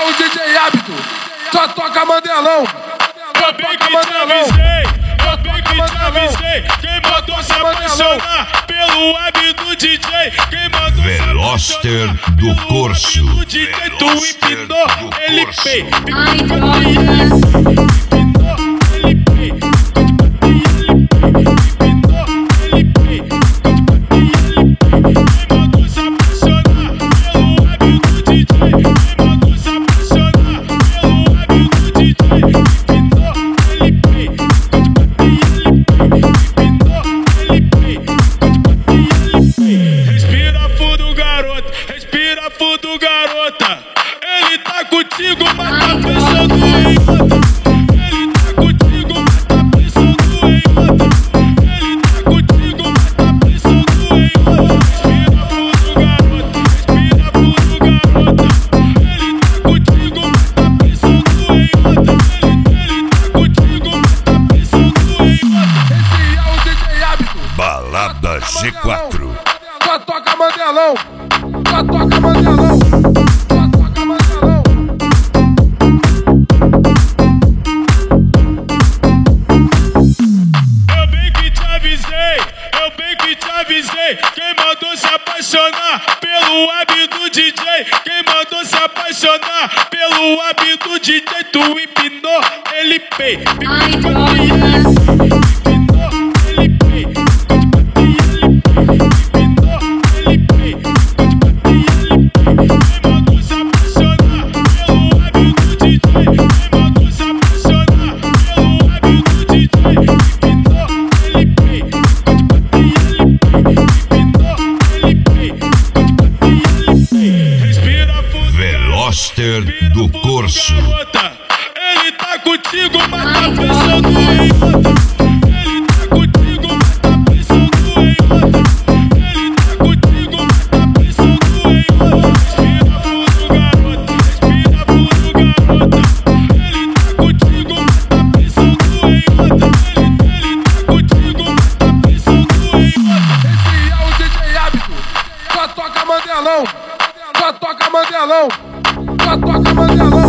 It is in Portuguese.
o DJ Hábito, só toca Mandelão. Eu bem que te avisei, eu bem que te avisei. Quem mandou se apaixonar pelo hábito DJ? Quem mandou Veloster do Corso. o DJ tu empinou, ele pei. Respira fundo, garota. Ele tá contigo, mas tá pensando em outra. Ele tá contigo, mas tá pensando em outra. Ele tá contigo, mas tá pensando em outra. Respira fundo, garota. Respira fundo, garota. Ele tá contigo, mas tá pensando em outra. Ele tá contigo, mas tá pensando em outra. Esse é o DJ Hábito, Balada G4. só toca Mandelão. Só toca Mandelão. Só toca Mandelão. Eu bem que te avisei, eu bem que te avisei. Quem mandou se apaixonar pelo hábito DJ? Quem mandou se apaixonar pelo hábito DJ? Tu empinou, ele pei. Veloster do Corso. Ele tá contigo, mas tá pensando em outra. Ele tá contigo, mas tá pensando em outra. Ele tá contigo, mas tá pensando em outra. Respira fundo, garota. Respira fundo, garota. Ele tá contigo, mas tá pensando em outra. Ele tá contigo, mas tá pensando em outra. Esse é o DJ Hábito, só toca Mandelão. Só toca Mandelão. Só toca Mandelão.